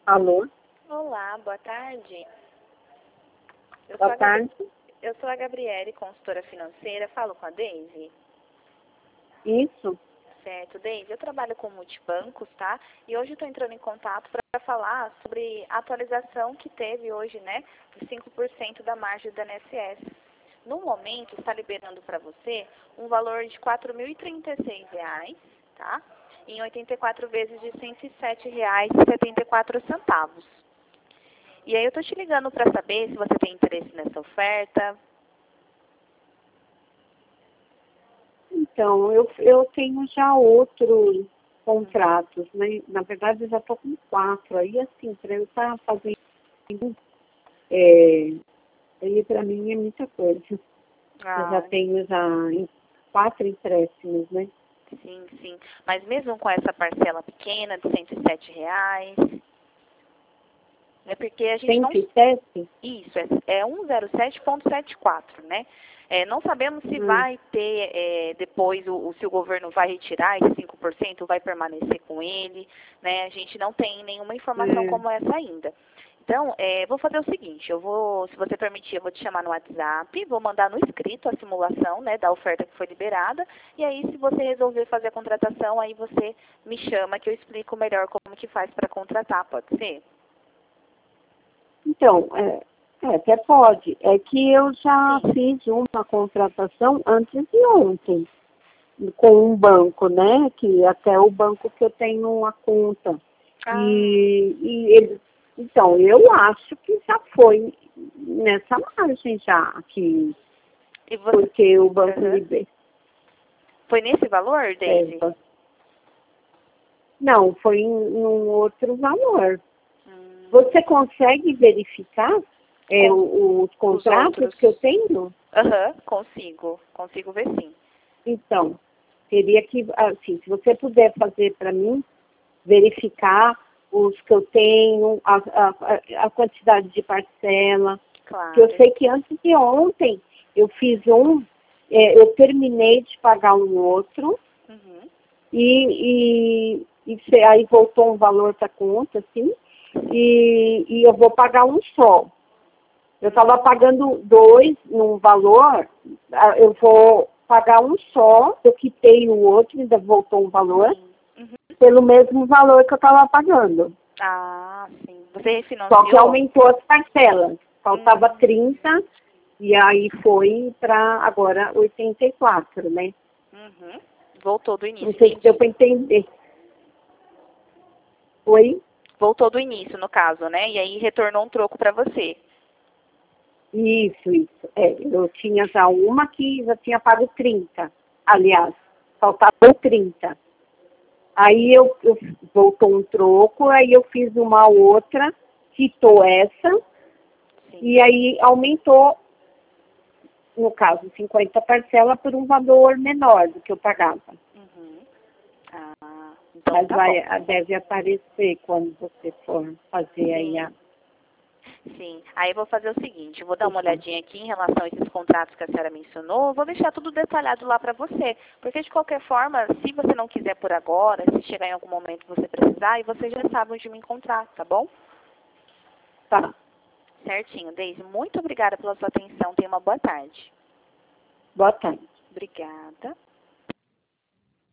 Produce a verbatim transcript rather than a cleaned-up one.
Alô? Olá, boa tarde. Eu Boa sou a tarde. Gabri- Eu sou a Gabriele, consultora financeira. Falo com a Deise? Isso? Certo, Deise. Eu trabalho com multibancos, tá? E hoje estou entrando em contato para falar sobre a atualização que teve hoje, né? De cinco por cento da margem da I N S S. No momento, está liberando para você um valor de quatro mil e trinta e seis reais, tá? Em oitenta e quatro vezes de cento e sete reais e setenta e quatro centavos. E aí eu tô te ligando para saber se você tem interesse nessa oferta. Então, eu, eu tenho já outros contratos, né? Na verdade, eu já estou com quatro. Aí, assim, para eu estar fazendo, é, aí para mim é muita coisa. Eu já Ah, tenho já em- quatro empréstimos, né? sim, sim. Mas mesmo com essa parcela pequena de cento e sete reais, é porque a gente não... cento e sete? Isso, é, é cento e sete ponto setenta e quatro, né? É, não sabemos se Hum, vai ter é, depois, o, o- se o governo vai retirar esse cinco por cento, vai permanecer com ele, né? A gente não tem nenhuma informação é. como essa ainda. Então, é, vou fazer o seguinte, eu vou, se você permitir, eu vou te chamar no WhatsApp, vou mandar no escrito a simulação, né, da oferta que foi liberada, e aí se você resolver fazer a contratação, aí você me chama que eu explico melhor como que faz para contratar, pode ser? Então, é, é, até pode. É que eu já Sim. fiz uma contratação antes de ontem, com um banco, né? Que até o banco que eu tenho uma conta. Ah, E, e ele, então, eu acho que já foi nessa margem já, que, e você... porque o Banco Aham. Liber, Foi nesse valor, é, Daisy? não, foi em um outro valor. Hum, Você consegue verificar é, com o- os os contratos outros? que eu tenho? Aham, consigo. Consigo ver sim. Então, teria que, assim, se você puder fazer para mim, verificar os que eu tenho, a, a, a quantidade de parcela, que eu Claro. sei que antes de ontem eu fiz um, é, eu terminei de pagar um outro, Uhum. e, e, e se- aí voltou um valor para conta, assim, e, e eu vou pagar um só. Eu estava pagando dois num valor, ah, eu vou pagar um só, eu quitei o outro, ainda voltou um valor, Sim. Uhum. pelo mesmo valor que eu estava pagando. Ah, sim. Você Só que refinanciou? aumentou as parcelas. Faltava Hum, trinta e aí foi para agora oitenta e quatro, né? uhum. Voltou do Não início, sei se deu entendi. para entender. Foi Voltou do início, no caso, né? E aí retornou um troco para você. isso, isso. É, eu tinha já uma que já tinha pago trinta. Aliás, faltavam trinta. Aí eu, eu voltou um troco, aí eu fiz uma outra, quitou essa, Sim. e aí aumentou, no caso, cinquenta parcela por um valor menor do que eu pagava. Uhum. Ah, então Mas tá bom. vai, deve aparecer quando você for fazer aí a... Sim. Sim, aí eu vou fazer o seguinte, eu vou dar uma Então, olhadinha aqui em relação a esses contratos que a senhora mencionou, vou deixar tudo detalhado lá para você, porque de qualquer forma, se você não quiser por agora, se chegar em algum momento você precisar, aí você já sabe onde me encontrar, tá bom? tá. Certinho, Deise, muito obrigada pela sua atenção, tenha uma boa tarde. Boa tarde. Obrigada.